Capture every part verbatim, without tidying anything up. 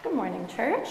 Good morning, church.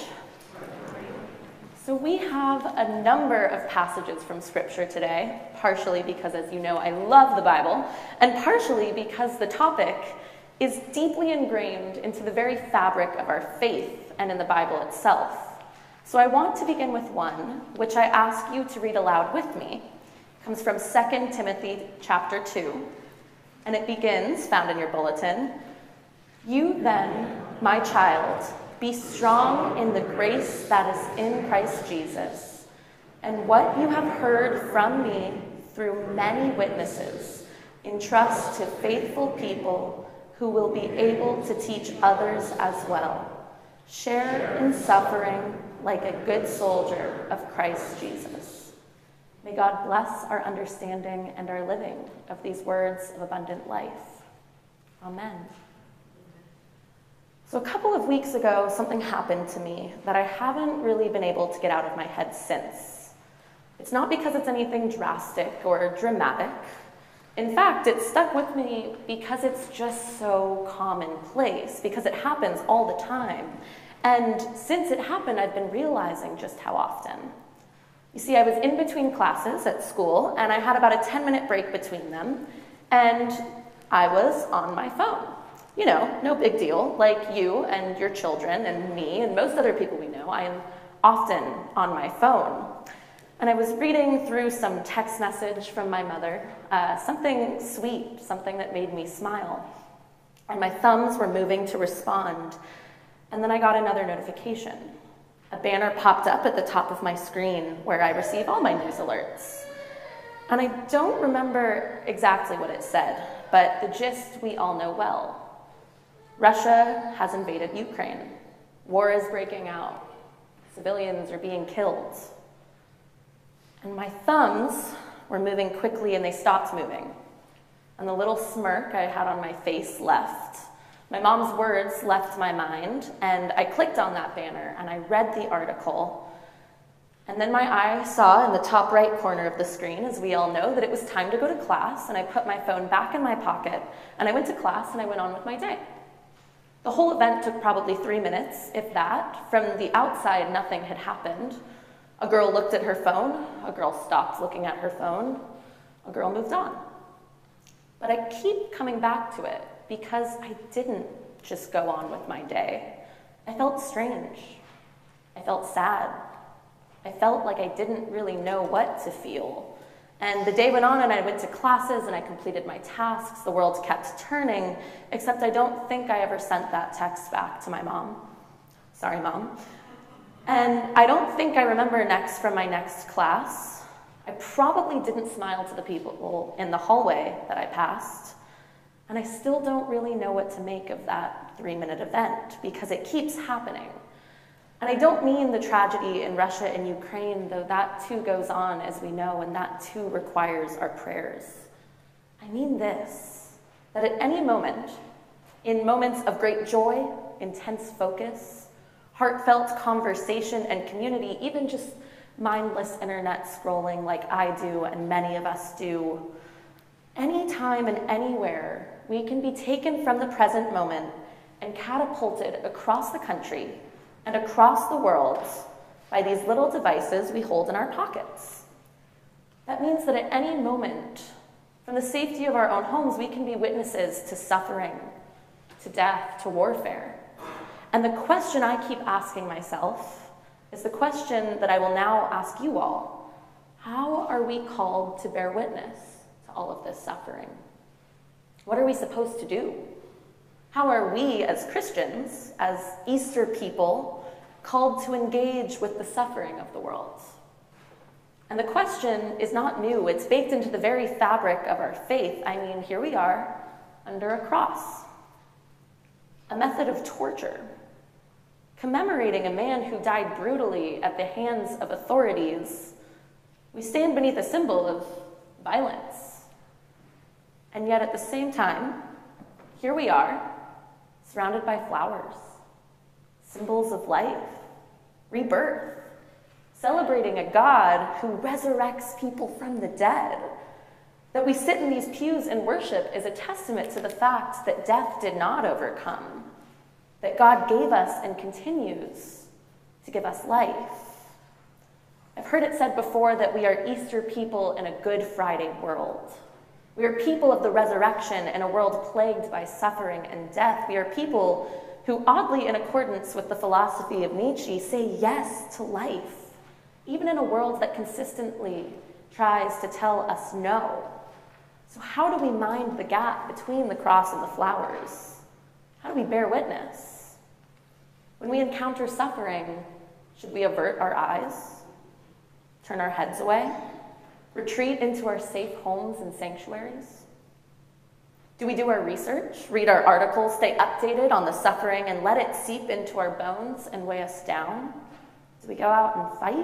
So we have a number of passages from Scripture today, partially because, as you know, I love the Bible, and partially because the topic is deeply ingrained into the very fabric of our faith and in the Bible itself. So I want to begin with one, which I ask you to read aloud with me. It comes from Second Timothy chapter two, and it begins, found in your bulletin, "You then, my child, be strong in the grace that is in Christ Jesus, and what you have heard from me through many witnesses, entrust to faithful people who will be able to teach others as well. Share in suffering like a good soldier of Christ Jesus." May God bless our understanding and our living of these words of abundant life. Amen. So a couple of weeks ago, something happened to me that I haven't really been able to get out of my head since. It's not because it's anything drastic or dramatic. In fact, it stuck with me because it's just so commonplace, because it happens all the time. And since it happened, I've been realizing just how often. You see, I was in between classes at school, and I had about a ten-minute break between them, and I was on my phone. You know, no big deal. Like you and your children and me and most other people we know, I am often on my phone. And I was reading through some text message from my mother, uh, something sweet, something that made me smile. And my thumbs were moving to respond. And then I got another notification. A banner popped up at the top of my screen where I receive all my news alerts. And I don't remember exactly what it said, but the gist we all know well. Russia has invaded Ukraine. War is breaking out. Civilians are being killed. And my thumbs were moving quickly and they stopped moving. And the little smirk I had on my face left. My mom's words left my mind, and I clicked on that banner and I read the article. And then my eye saw in the top right corner of the screen, as we all know, that it was time to go to class, and I put my phone back in my pocket and I went to class and I went on with my day. The whole event took probably three minutes, if that. From the outside, nothing had happened. A girl looked at her phone, a girl stopped looking at her phone, a girl moved on. But I keep coming back to it because I didn't just go on with my day. I felt strange. I felt sad. I felt like I didn't really know what to feel. And the day went on and I went to classes and I completed my tasks. The world kept turning, except I don't think I ever sent that text back to my mom. Sorry, Mom. And I don't think I remember next from my next class. I probably didn't smile to the people in the hallway that I passed. And I still don't really know what to make of that three-minute event because it keeps happening. And I don't mean the tragedy in Russia and Ukraine, though that too goes on, as we know, and that too requires our prayers. I mean this, that at any moment, in moments of great joy, intense focus, heartfelt conversation and community, even just mindless internet scrolling like I do and many of us do, anytime and anywhere, we can be taken from the present moment and catapulted across the country and across the world by these little devices we hold in our pockets. That means that at any moment, from the safety of our own homes, we can be witnesses to suffering, to death, to warfare. And the question I keep asking myself is the question that I will now ask you all. How are we called to bear witness to all of this suffering? What are we supposed to do? How are we as Christians, as Easter people, called to engage with the suffering of the world? And the question is not new. It's baked into the very fabric of our faith. I mean, here we are under a cross, a method of torture, commemorating a man who died brutally at the hands of authorities. We stand beneath a symbol of violence. And yet at the same time, here we are, surrounded by flowers, symbols of life, rebirth, celebrating a God who resurrects people from the dead. That we sit in these pews and worship is a testament to the fact that death did not overcome. that God gave us and continues to give us life. I've heard it said before that we are Easter people in a Good Friday world. We are people of the resurrection in a world plagued by suffering and death. We are people who, oddly in accordance with the philosophy of Nietzsche, say yes to life, even in a world that consistently tries to tell us no. So how do we mind the gap between the cross and the flowers? How do we bear witness? When we encounter suffering, should we avert our eyes, turn our heads away, retreat into our safe homes and sanctuaries? Do we do our research, read our articles, stay updated on the suffering, and let it seep into our bones and weigh us down? Do we go out and fight?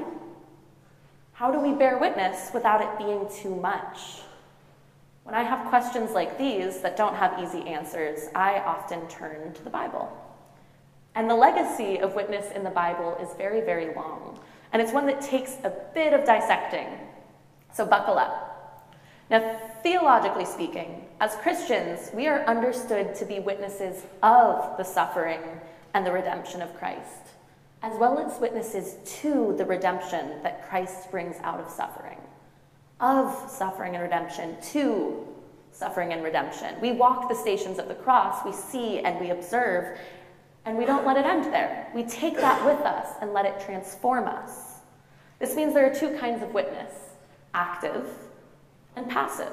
How do we bear witness without it being too much? When I have questions like these that don't have easy answers, I often turn to the Bible. And the legacy of witness in the Bible is very, very long. And it's one that takes a bit of dissecting. So buckle up. Now, theologically speaking, as Christians, we are understood to be witnesses of the suffering and the redemption of Christ, as well as witnesses to the redemption that Christ brings out of suffering. Of suffering and redemption to suffering and redemption. We walk the stations of the cross, we see and we observe, and we don't let it end there. We take that with us and let it transform us. This means there are two kinds of witness, active and passive.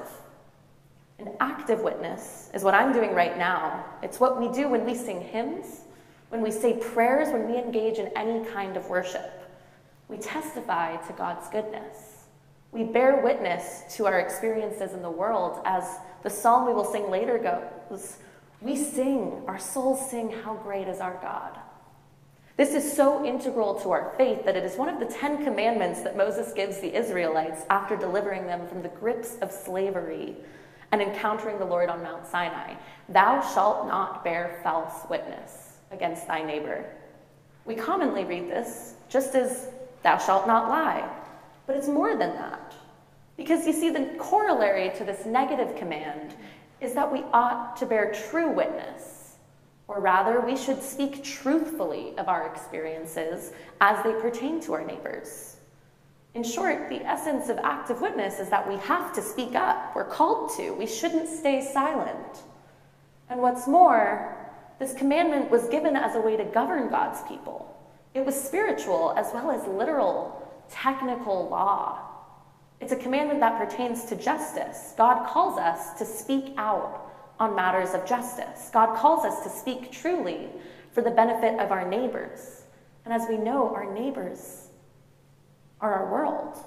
An active witness is what I'm doing right now. It's what we do when we sing hymns, when we say prayers, when we engage in any kind of worship. We testify to God's goodness. We bear witness to our experiences in the world, as the psalm we will sing later goes. We sing, our souls sing, how great is our God. This is so integral to our faith that it is one of the Ten Commandments that Moses gives the Israelites after delivering them from the grips of slavery and encountering the Lord on Mount Sinai. Thou shalt not bear false witness against thy neighbor. We commonly read this just as thou shalt not lie, but it's more than that. Because you see, the corollary to this negative command is that we ought to bear true witness. Or rather, we should speak truthfully of our experiences as they pertain to our neighbors. In short, the essence of active witness is that we have to speak up. We're called to. We shouldn't stay silent. And what's more, this commandment was given as a way to govern God's people. It was spiritual as well as literal, technical law. It's a commandment that pertains to justice. God calls us to speak out on matters of justice. God calls us to speak truly for the benefit of our neighbors. And as we know, our neighbors are our world.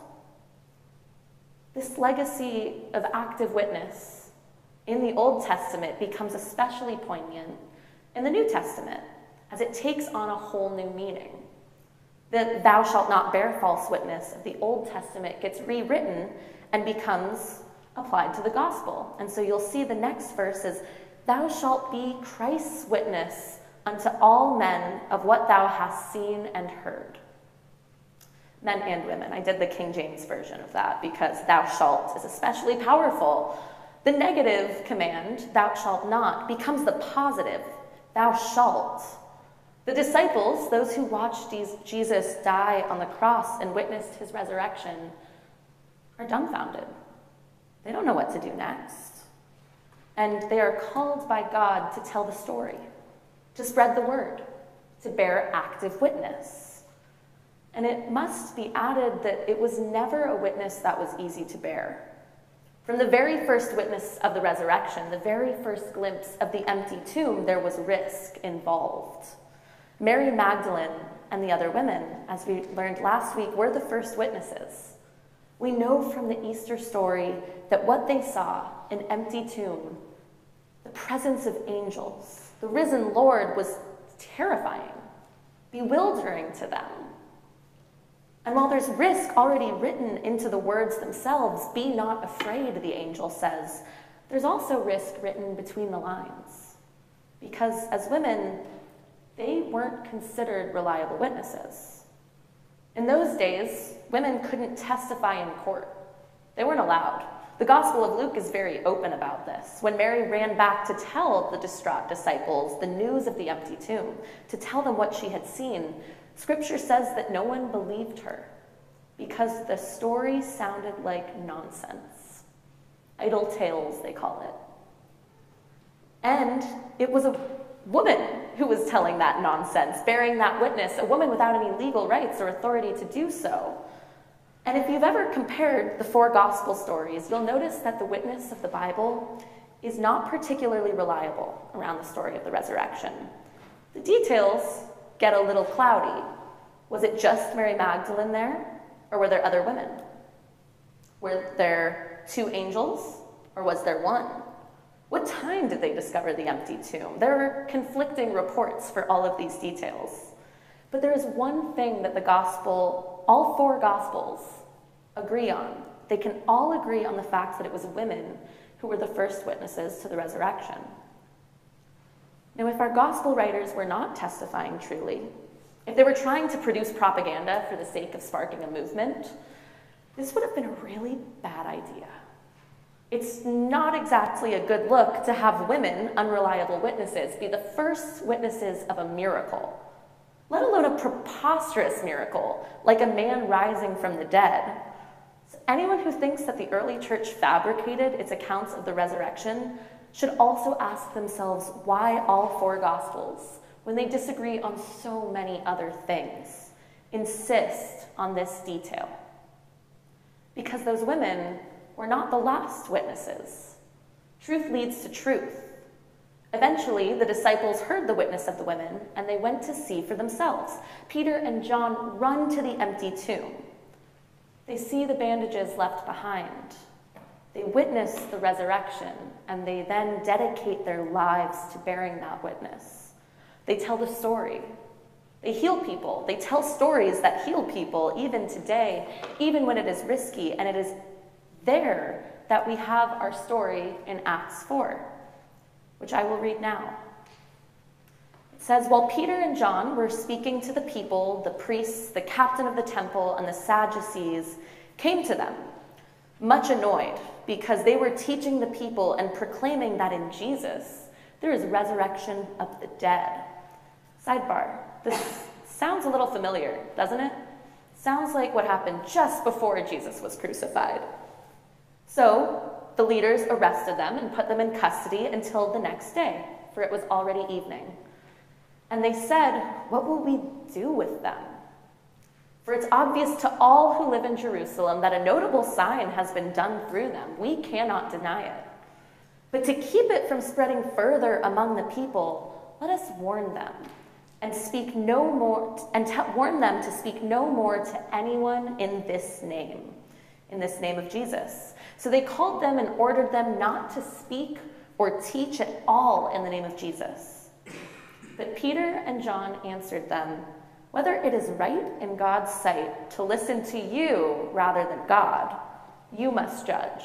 This legacy of active witness in the Old Testament becomes especially poignant in the New Testament, as it takes on a whole new meaning. The thou shalt not bear false witness of the Old Testament gets rewritten and becomes applied to the gospel. And so you'll see the next verse is, thou shalt be Christ's witness unto all men of what thou hast seen and heard. Men and women. I did the King James version of that because thou shalt is especially powerful. The negative command, thou shalt not, becomes the positive, thou shalt. The disciples, those who watched Jesus die on the cross and witnessed his resurrection, are dumbfounded. They don't know what to do next. And they are called by God to tell the story, to spread the word, to bear active witness. And it must be added that it was never a witness that was easy to bear. From the very first witness of the resurrection, the very first glimpse of the empty tomb, there was risk involved. Mary Magdalene and the other women, as we learned last week, were the first witnesses. We know from the Easter story that what they saw, an empty tomb, the presence of angels, the risen Lord, was terrifying, bewildering to them. And while there's risk already written into the words themselves, be not afraid, the angel says, there's also risk written between the lines. Because as women, they weren't considered reliable witnesses. In those days, women couldn't testify in court. They weren't allowed. The Gospel of Luke is very open about this. When Mary ran back to tell the distraught disciples the news of the empty tomb, to tell them what she had seen, Scripture says that no one believed her because the story sounded like nonsense. Idle tales, they call it. And it was a woman who was telling that nonsense, bearing that witness, a woman without any legal rights or authority to do so. And if you've ever compared the four gospel stories, you'll notice that the witness of the Bible is not particularly reliable around the story of the resurrection. The details get a little cloudy. Was it just Mary Magdalene there, or were there other women? Were there two angels, or was there one? What time did they discover the empty tomb? There are conflicting reports for all of these details. But there is one thing that the gospel, all four gospels, agree on. They can all agree on the fact that it was women who were the first witnesses to the resurrection. Now, if our gospel writers were not testifying truly, if they were trying to produce propaganda for the sake of sparking a movement, this would have been a really bad idea. It's not exactly a good look to have women, unreliable witnesses, be the first witnesses of a miracle, let alone a preposterous miracle, like a man rising from the dead. So anyone who thinks that the early church fabricated its accounts of the resurrection should also ask themselves why all four gospels, when they disagree on so many other things, insist on this detail. Because those women were not the last witnesses. Truth leads to truth. Eventually, the disciples heard the witness of the women, and they went to see for themselves. Peter and John run to the empty tomb. They see the bandages left behind. They witness the resurrection, and they then dedicate their lives to bearing that witness. They tell the story. They heal people. They tell stories that heal people even today, even when it is risky, and it is there that we have our story in Acts four, which I will read now. It says, while Peter and John were speaking to the people, the priests, the captain of the temple, and the Sadducees came to them, much annoyed, because they were teaching the people and proclaiming that in Jesus there is resurrection of the dead. Sidebar, this sounds a little familiar, doesn't it? Sounds like what happened just before Jesus was crucified. So the leaders arrested them and put them in custody until the next day, for it was already evening. And they said, what will we do with them? For it's obvious to all who live in Jerusalem that a notable sign has been done through them. We cannot deny it. But to keep it from spreading further among the people, let us warn them and speak no more, and t- warn them to speak no more to anyone in this name, in this name of Jesus. So they called them and ordered them not to speak or teach at all in the name of Jesus. But Peter and John answered them, whether it is right in God's sight to listen to you rather than God, you must judge.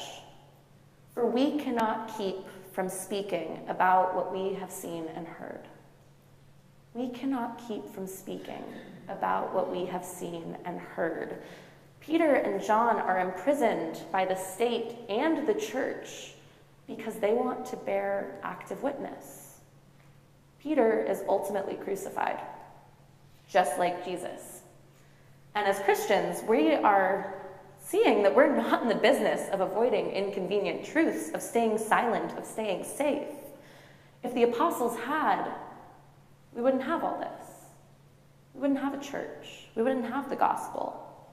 For we cannot keep from speaking about what we have seen and heard. We cannot keep from speaking about what we have seen and heard. Peter and John are imprisoned by the state and the church because they want to bear active witness. Peter is ultimately crucified, just like Jesus. And as Christians, we are seeing that we're not in the business of avoiding inconvenient truths, of staying silent, of staying safe. If the apostles had, we wouldn't have all this. We wouldn't have a church. We wouldn't have the gospel.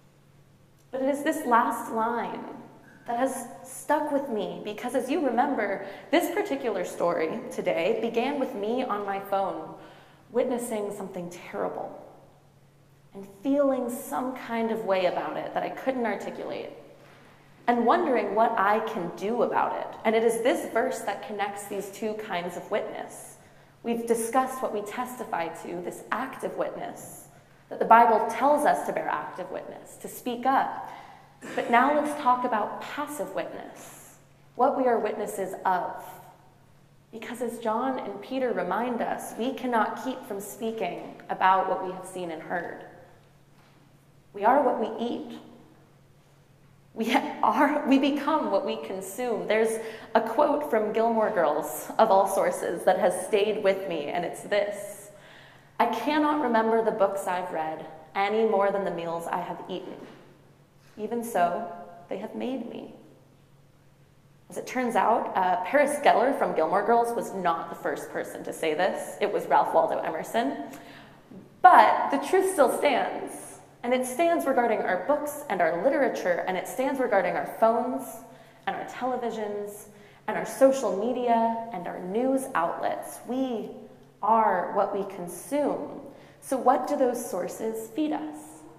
But it is this last line that has stuck with me because, as you remember, this particular story today began with me on my phone witnessing something terrible and feeling some kind of way about it that I couldn't articulate and wondering what I can do about it. And it is this verse that connects these two kinds of witness. We've discussed what we testify to, this active witness, that the Bible tells us to bear active witness, to speak up. But now let's talk about passive witness, what we are witnesses of. Because as John and Peter remind us, we cannot keep from speaking about what we have seen and heard. We are what we eat. We are, we become what we consume. There's a quote from Gilmore Girls, of all sources, that has stayed with me, and it's this: "I cannot remember the books I've read any more than the meals I have eaten. Even so, they have made me." As it turns out, uh, Paris Geller from Gilmore Girls was not the first person to say this. It was Ralph Waldo Emerson. But the truth still stands. And it stands regarding our books and our literature, and it stands regarding our phones and our televisions and our social media and our news outlets. We are what we consume. So what do those sources feed us?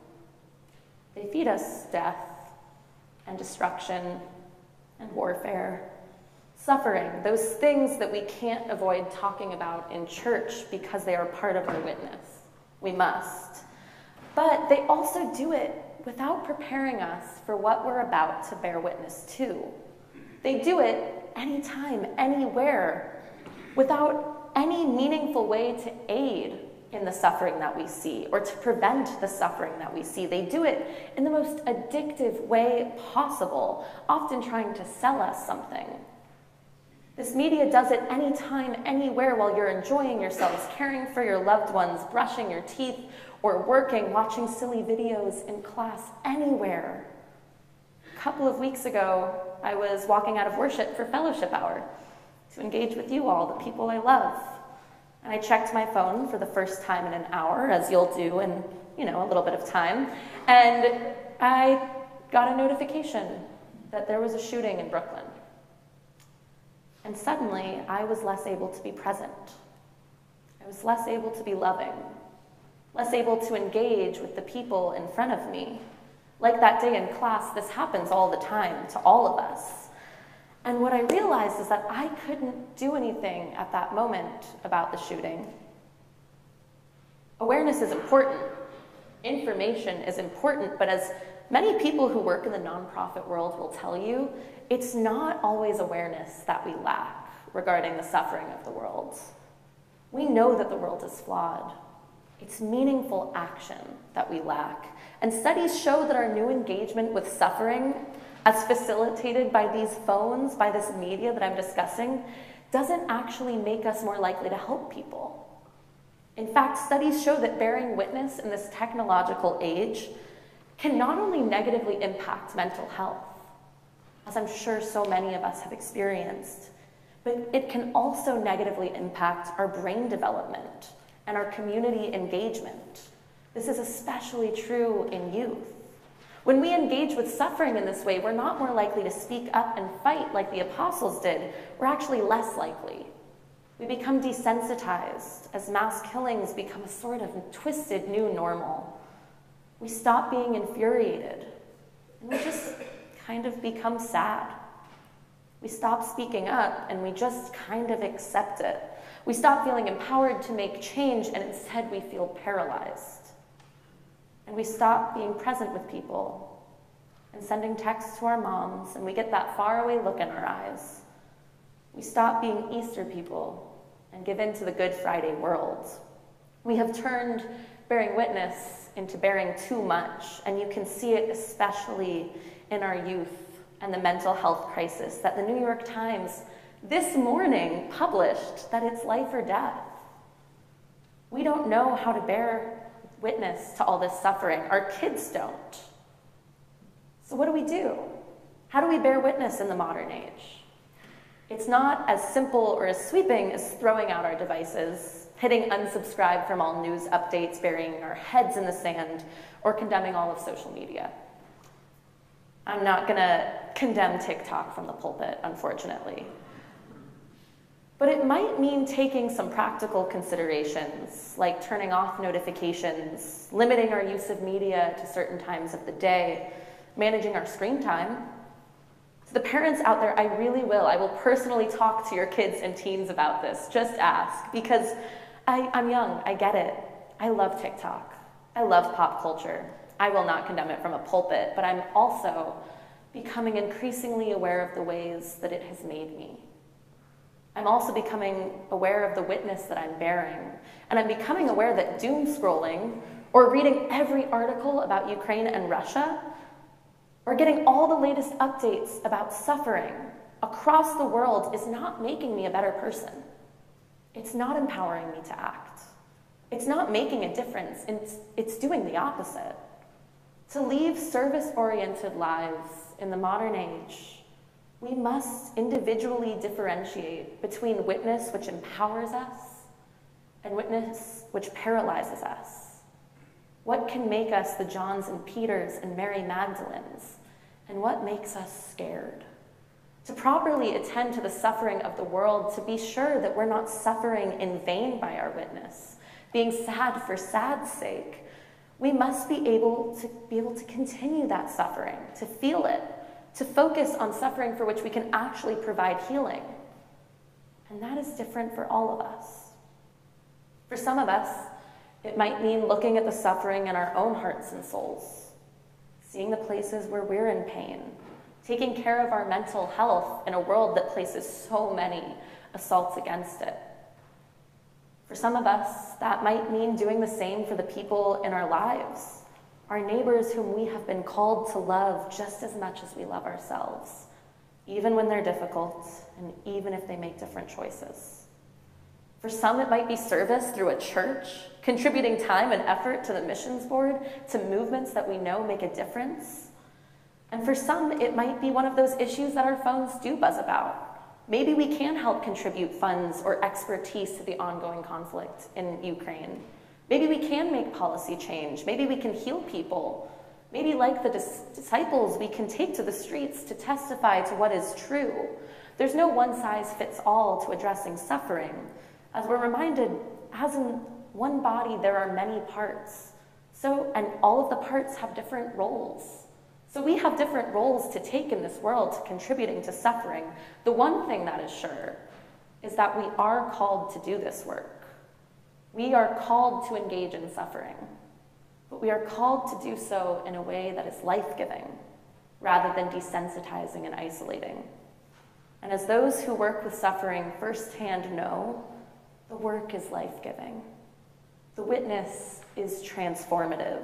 They feed us death and destruction and warfare, suffering, those things that we can't avoid talking about in church because they are part of our witness. We must. But they also do it without preparing us for what we're about to bear witness to. They do it anytime, anywhere, without any meaningful way to aid in the suffering that we see or to prevent the suffering that we see. They do it in the most addictive way possible, often trying to sell us something. This media does it anytime, anywhere, while you're enjoying yourselves, caring for your loved ones, brushing your teeth, or working, watching silly videos in class, anywhere. A couple of weeks ago, I was walking out of worship for fellowship hour to engage with you all, the people I love. And I checked my phone for the first time in an hour, as you'll do in, you know, a little bit of time, and I got a notification that there was a shooting in Brooklyn. And suddenly, I was less able to be present. I was less able to be loving, less able to engage with the people in front of me. Like that day in class, this happens all the time to all of us. And what I realized is that I couldn't do anything at that moment about the shooting. Awareness is important. Information is important, but as many people who work in the nonprofit world will tell you, it's not always awareness that we lack regarding the suffering of the world. We know that the world is flawed. It's meaningful action that we lack. And studies show that our new engagement with suffering, as facilitated by these phones, by this media that I'm discussing, doesn't actually make us more likely to help people. In fact, studies show that bearing witness in this technological age can not only negatively impact mental health, as I'm sure so many of us have experienced, but it can also negatively impact our brain development and our community engagement. This is especially true in youth. When we engage with suffering in this way, we're not more likely to speak up and fight like the apostles did. We're actually less likely. We become desensitized as mass killings become a sort of twisted new normal. We stop being infuriated, and we just kind of become sad. We stop speaking up, and we just kind of accept it. We stop feeling empowered to make change, and instead we feel paralyzed. And we stop being present with people and sending texts to our moms, and we get that faraway look in our eyes. We stop being Easter people and give in to the Good Friday world. We have turned bearing witness into bearing too much, and you can see it especially in our youth and the mental health crisis that the New York Times this morning published that it's life or death. We don't know how to bear witness to all this suffering. Our kids don't. So what do we do? How do we bear witness in the modern age? It's not as simple or as sweeping as throwing out our devices, hitting unsubscribe from all news updates, burying our heads in the sand, or condemning all of social media. I'm not gonna condemn TikTok from the pulpit, unfortunately. But it might mean taking some practical considerations, like turning off notifications, limiting our use of media to certain times of the day, managing our screen time. To the parents out there, I really will. I will personally talk to your kids and teens about this. Just ask, because I, I'm young, I get it. I love TikTok. I love pop culture. I will not condemn it from a pulpit, but I'm also becoming increasingly aware of the ways that it has made me. I'm also becoming aware of the witness that I'm bearing, and I'm becoming aware that doom scrolling or reading every article about Ukraine and Russia or getting all the latest updates about suffering across the world is not making me a better person. It's not empowering me to act. It's not making a difference. It's, it's doing the opposite. To lead service-oriented lives in the modern age, we must individually differentiate between witness which empowers us and witness which paralyzes us. What can make us the Johns and Peters and Mary Magdalenes, and what makes us scared? To properly attend to the suffering of the world, to be sure that we're not suffering in vain by our witness, being sad for sad's sake, we must be able to be able to continue that suffering, to feel it, to focus on suffering for which we can actually provide healing. And that is different for all of us. For some of us, it might mean looking at the suffering in our own hearts and souls, seeing the places where we're in pain, taking care of our mental health in a world that places so many assaults against it. For some of us, that might mean doing the same for the people in our lives, our neighbors whom we have been called to love just as much as we love ourselves, even when they're difficult and even if they make different choices. For some, it might be service through a church, contributing time and effort to the missions board, to movements that we know make a difference. And for some, it might be one of those issues that our phones do buzz about. Maybe we can help contribute funds or expertise to the ongoing conflict in Ukraine. Maybe we can make policy change. Maybe we can heal people. Maybe, like the dis- disciples, we can take to the streets to testify to what is true. There's no one-size-fits-all to addressing suffering. As we're reminded, as in one body, there are many parts. So, and all of the parts have different roles. So we have different roles to take in this world to contributing to suffering. The one thing that is sure is that we are called to do this work. We are called to engage in suffering, but we are called to do so in a way that is life-giving rather than desensitizing and isolating. And as those who work with suffering firsthand know, the work is life-giving. The witness is transformative.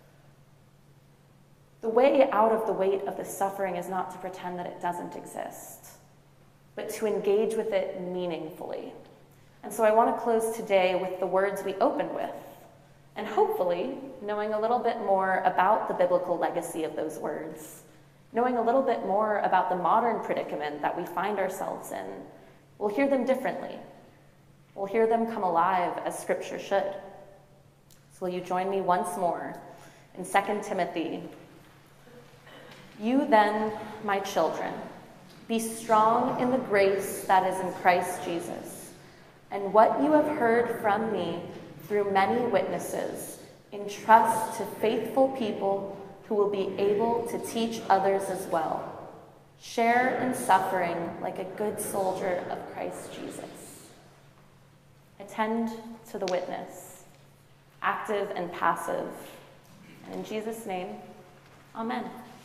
The way out of the weight of the suffering is not to pretend that it doesn't exist, but to engage with it meaningfully. And so I want to close today with the words we opened with, and hopefully knowing a little bit more about the biblical legacy of those words, knowing a little bit more about the modern predicament that we find ourselves in, we'll hear them differently. We'll hear them come alive as Scripture should. So will you join me once more in Second Timothy? You then, my children, be strong in the grace that is in Christ Jesus, and what you have heard from me through many witnesses, entrust to faithful people who will be able to teach others as well. Share in suffering like a good soldier of Christ Jesus. Attend to the witness, active and passive. And in Jesus' name, amen.